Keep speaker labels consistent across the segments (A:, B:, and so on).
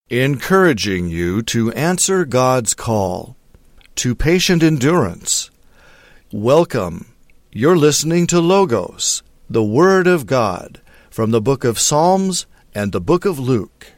A: encouraging you to answer God's call to patient endurance. Welcome. You're listening to Logos, the Word of God, from the book of Psalms and the book of Luke.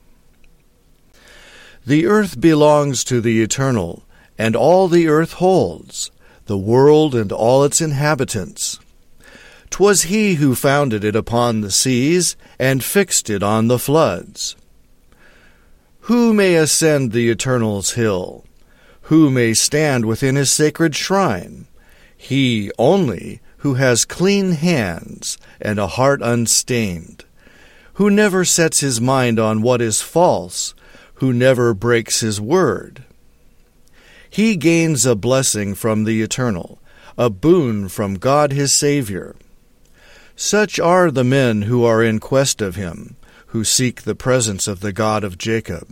A: The earth belongs to the Eternal, and all the earth holds, the world and all its inhabitants. 'Twas he who founded it upon the seas, and fixed it on the floods. Who may ascend the Eternal's hill? Who may stand within his sacred shrine? He only who has clean hands and a heart unstained, who never sets his mind on what is false, who never breaks his word. He gains a blessing from the Eternal, a boon from God his Savior. Such are the men who are in quest of him, who seek the presence of the God of Jacob.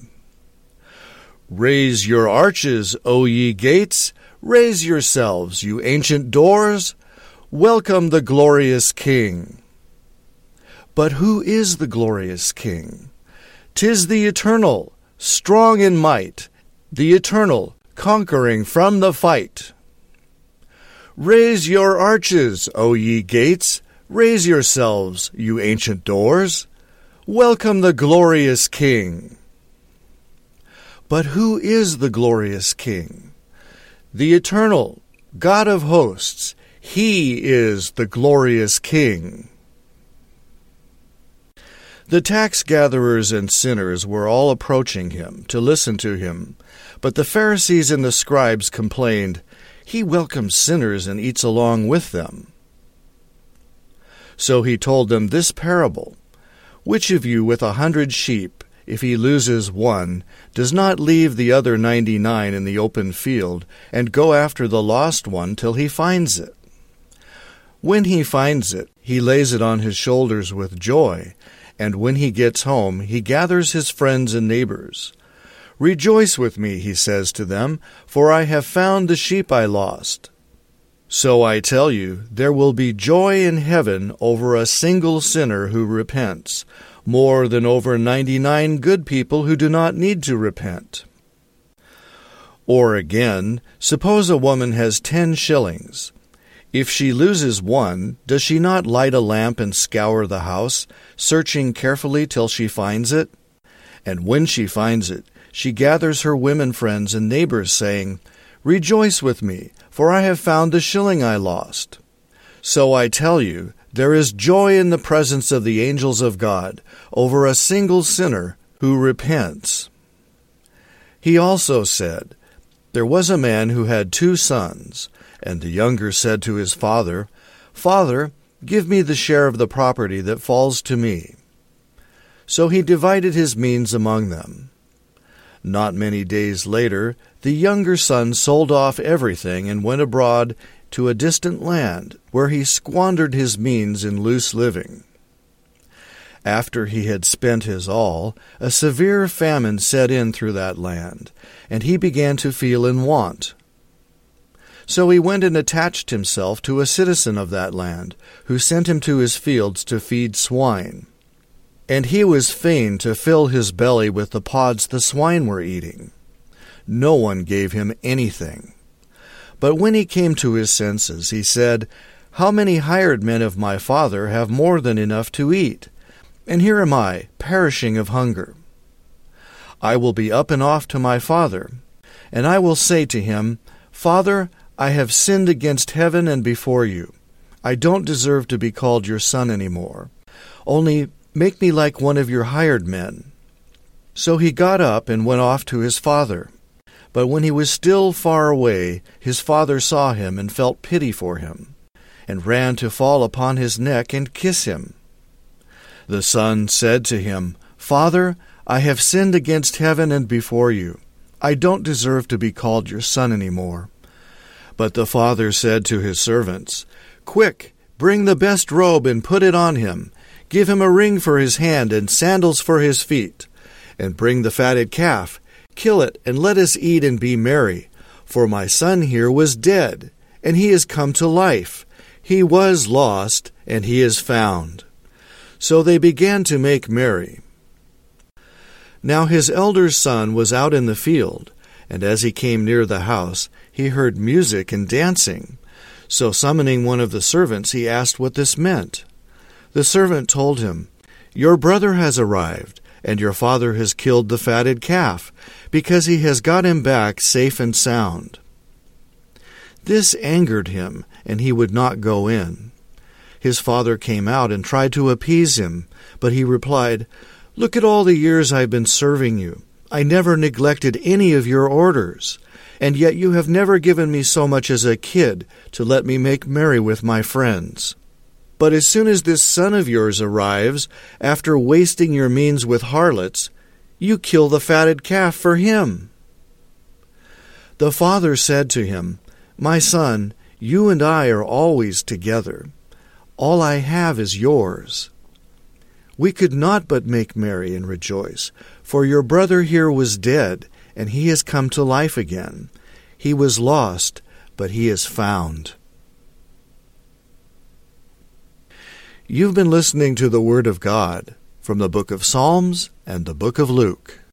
A: Raise your arches, O ye gates! Raise yourselves, you ancient doors! Welcome the glorious King. But who is the glorious King? 'Tis the Eternal, strong in might, the Eternal, conquering from the fight. Raise your arches, O ye gates! Raise yourselves, you ancient doors! Welcome the glorious King. But who is the glorious King? The Eternal, God of hosts, he is the glorious King. The tax gatherers and sinners were all approaching him to listen to him, but the Pharisees and the scribes complained, "He welcomes sinners and eats along with them." So he told them this parable, "Which of you with 100 sheep, if he loses one, does not leave the other 99 in the open field, and go after the lost one till he finds it? When he finds it, he lays it on his shoulders with joy, and when he gets home, he gathers his friends and neighbors. 'Rejoice with me,' he says to them, 'for I have found the sheep I lost.' So I tell you, there will be joy in heaven over a single sinner who repents, more than over 99 good people who do not need to repent. Or again, suppose a woman has 10 shillings. If she loses one, does she not light a lamp and scour the house, searching carefully till she finds it? And when she finds it, she gathers her women friends and neighbors, saying, 'Rejoice with me, for I have found the shilling I lost.' So I tell you, there is joy in the presence of the angels of God over a single sinner who repents." He also said, "There was a man who had 2 sons, and the younger said to his father, 'Father, give me the share of the property that falls to me.' So he divided his means among them. Not many days later, the younger son sold off everything and went abroad to a distant land, where he squandered his means in loose living. After he had spent his all, a severe famine set in through that land, and he began to feel in want. So he went and attached himself to a citizen of that land, who sent him to his fields to feed swine. And he was fain to fill his belly with the pods the swine were eating. No one gave him anything. But when he came to his senses, he said, 'How many hired men of my father have more than enough to eat? And here am I, perishing of hunger. I will be up and off to my father, and I will say to him, Father, I have sinned against heaven and before you. I don't deserve to be called your son any more. Only make me like one of your hired men.' So he got up and went off to his father. But when he was still far away, his father saw him and felt pity for him, and ran to fall upon his neck and kiss him. The son said to him, 'Father, I have sinned against heaven and before you. I don't deserve to be called your son any more.' But the father said to his servants, 'Quick, bring the best robe and put it on him. Give him a ring for his hand and sandals for his feet. And bring the fatted calf. Kill it, and let us eat and be merry. For my son here was dead, and he is come to life. He was lost, and he is found.' So they began to make merry. Now his elder son was out in the field, and as he came near the house, he heard music and dancing. So summoning one of the servants, he asked what this meant. The servant told him, "Your brother has arrived, and your father has killed the fatted calf, because he has got him back safe and sound." This angered him, and he would not go in. His father came out and tried to appease him, but he replied, "Look at all the years I've been serving you. I never neglected any of your orders, and yet you have never given me so much as a kid to let me make merry with my friends. But as soon as this son of yours arrives, after wasting your means with harlots, you kill the fatted calf for him." The father said to him, "My son, you and I are always together. All I have is yours. We could not but make merry and rejoice, for your brother here was dead, and he has come to life again. He was lost, but he is found." You've been listening to the Word of God from the book of Psalms and the book of Luke.